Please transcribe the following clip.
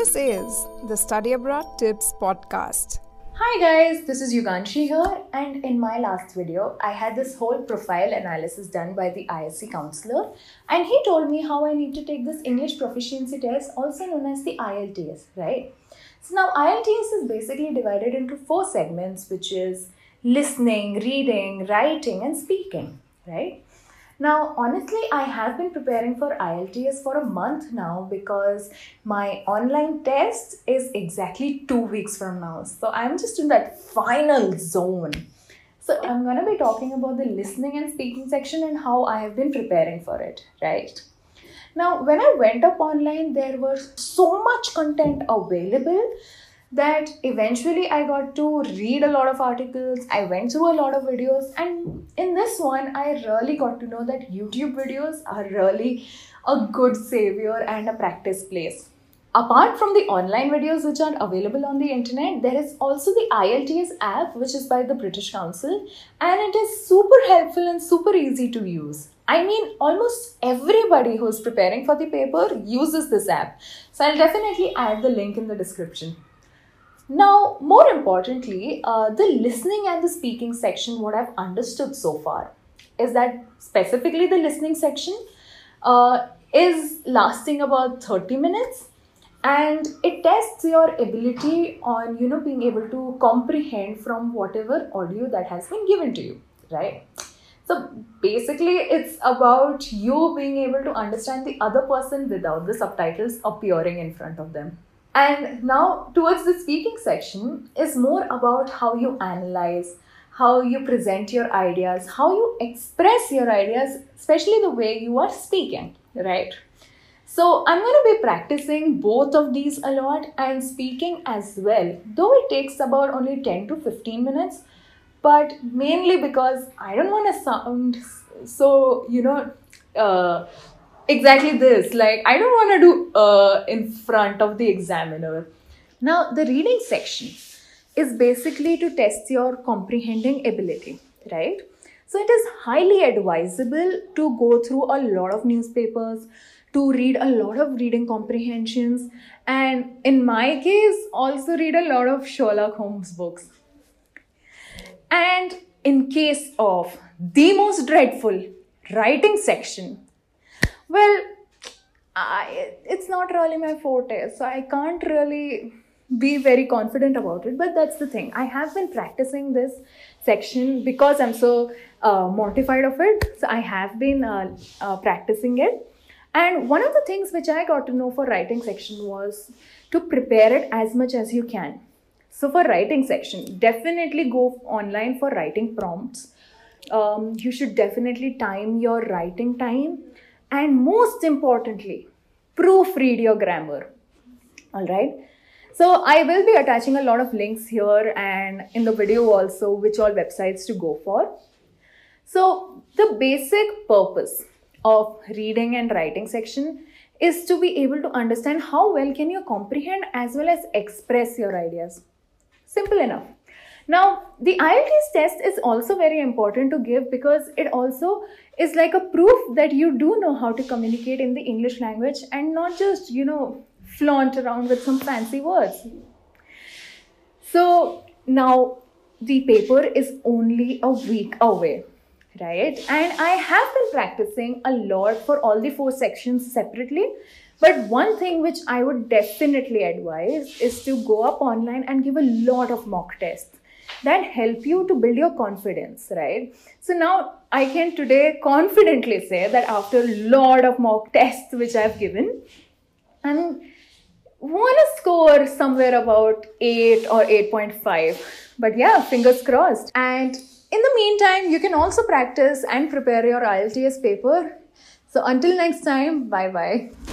This is the Study Abroad Tips Podcast. Hi guys, this is Yuganshi here, and in my last video, I had this whole profile analysis done by the ISC counselor, and he told me how I need to take this English proficiency test, also known as the IELTS, right? So now IELTS is basically divided into 4 segments, which is listening, reading, writing, and speaking, right? Now, honestly, I have been preparing for IELTS for a month now because my online test is exactly 2 weeks from now. So I'm just in that final zone. So I'm going to be talking about the listening and speaking section and how I have been preparing for it, right? Now, when I went up online, there was so much content available that eventually I got to read a lot of articles, I went through a lot of videos, and in this one, I really got to know that YouTube videos are really a good savior and a practice place. Apart from the online videos which are available on the internet, there is also the IELTS app, which is by the British Council, and it is super helpful and super easy to use. I mean, almost everybody who is preparing for the paper uses this app. So I'll definitely add the link in the description. Now, more importantly, the listening and the speaking section, what I've understood so far is that specifically the listening section is lasting about 30 minutes and it tests your ability on, being able to comprehend from whatever audio that has been given to you, right? So basically, it's about you being able to understand the other person without the subtitles appearing in front of them. And now towards the speaking section is more about how you analyze, how you present your ideas, how you express your ideas, especially the way you are speaking, right? So I'm going to be practicing both of these a lot and speaking as well, though it takes about only 10 to 15 minutes, but mainly because I don't want to sound so, exactly this, like I don't want to do in front of the examiner. Now, the reading section is basically to test your comprehending ability, right? So it is highly advisable to go through a lot of newspapers, to read a lot of reading comprehensions, and in my case, also read a lot of Sherlock Holmes books. And in case of the most dreadful writing section, well, it's not really my forte, so I can't really be very confident about it. But that's the thing. I have been practicing this section because I'm so mortified of it. So I have been practicing it. And one of the things which I got to know for writing section was to prepare it as much as you can. So for writing section, definitely go online for writing prompts. You should definitely time your writing time. And most importantly, proofread your grammar. All right. So I will be attaching a lot of links here and in the video also, which all websites to go for. So the basic purpose of reading and writing section is to be able to understand how well can you comprehend as well as express your ideas. Simple enough. Now, the IELTS test is also very important to give because it also is like a proof that you do know how to communicate in the English language and not just, flaunt around with some fancy words. So now the paper is only a week away, right? And I have been practicing a lot for all the 4 sections separately. But one thing which I would definitely advise is to go up online and give a lot of mock tests that help you to build your confidence, right? So now I can today confidently say that after a lot of mock tests which I've given, I want to score somewhere about 8 or 8.5. But yeah, fingers crossed. And in the meantime, you can also practice and prepare your IELTS paper. So until next time, bye-bye.